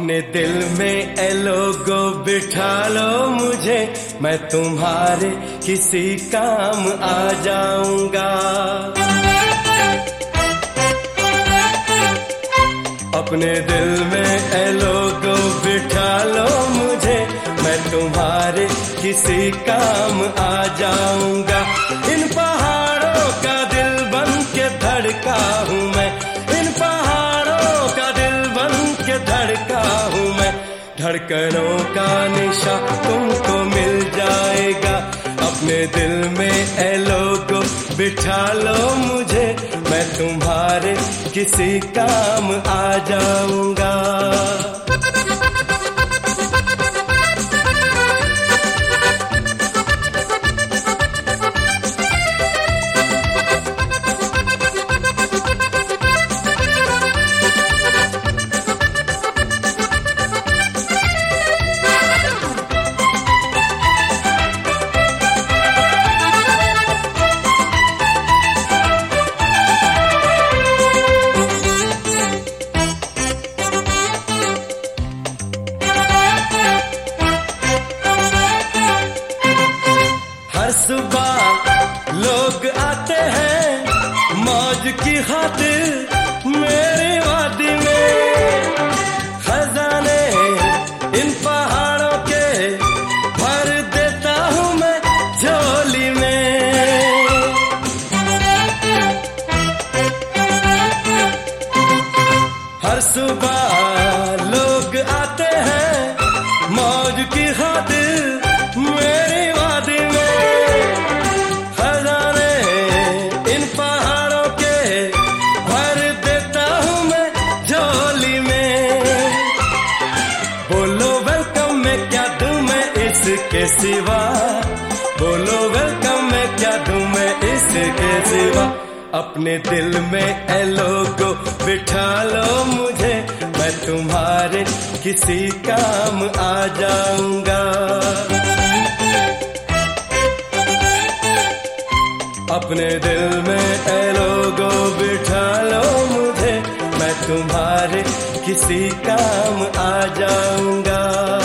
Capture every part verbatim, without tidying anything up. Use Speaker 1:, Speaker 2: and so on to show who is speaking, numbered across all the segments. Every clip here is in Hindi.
Speaker 1: अपने दिल में ए लोगो बिठा लो मुझे, मैं तुम्हारे किसी काम आ जाऊंगा। अपने दिल में ए लोगो बिठा लो मुझे, मैं तुम्हारे किसी काम आ जाऊंगा। इन पहाड़ों का दिल बन के धड़का हूँ मैं, इन पहाड़ों का दिल बन के धड़का हूँ मैं। धड़कनों का निशा तुमको मिल जाएगा। अपने दिल में ए लोगो बिठा लो मुझे, मैं तुम्हारे किसी काम आ जाऊंगा। सुबह लोग आते हैं मौज की खातिर मेरी वादी में। खजाने इन पहाड़ों के भर देता हूँ मैं झोली में। हर सुबह लोग आते हैं मौज की खातिर मेरी वादी में। इसके सिवा बोलो वेलकम मैं क्या दूं मैं इसके सिवा। अपने दिल में ए लोगो बिठा लो मुझे, मैं तुम्हारे किसी काम आ जाऊंगा। अपने दिल में ए लोगो बिठा लो मुझे, मैं तुम्हारे किसी काम आ जाऊंगा।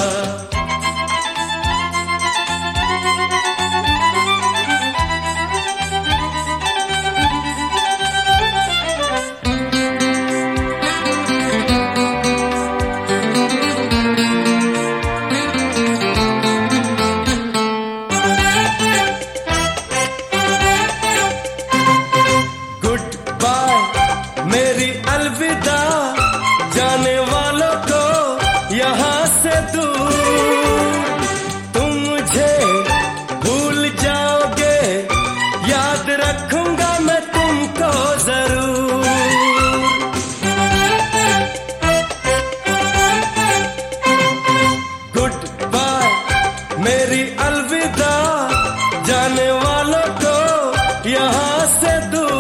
Speaker 1: मेरी अलविदा जाने वालों को यहाँ से दूर। तुम मुझे भूल जाओगे, याद रखूंगा मैं तुमको जरूर। गुड बाय मेरी अलविदा जाने वालों को यहाँ से दूर।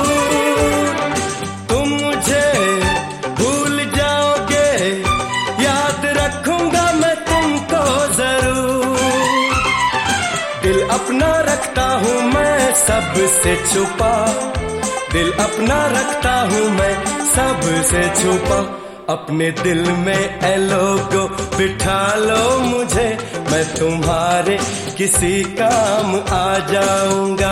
Speaker 1: दिल अपना रखता हूँ मैं सबसे छुपा, दिल अपना रखता हूँ मैं सबसे छुपा। अपने दिल में ए लोगो बिठा लो मुझे, मैं तुम्हारे किसी काम आ जाऊंगा।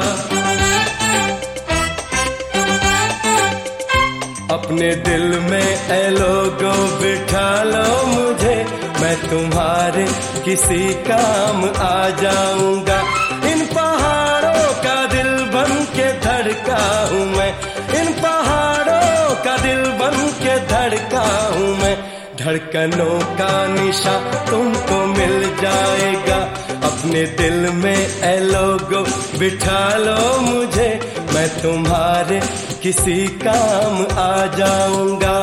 Speaker 1: अपने दिल में ए लोगो बिठा लो मुझे, मैं तुम्हारे किसी काम आ जाऊंगा। इन पहाड़ों का दिल बन के धड़का हूँ मैं, इन पहाड़ों का दिल बन के धड़का हूँ मैं। धड़कनों का निशा तुमको मिल जाएगा। अपने दिल में ए लोगो बिठा लो मुझे, मैं तुम्हारे किसी काम आ जाऊंगा।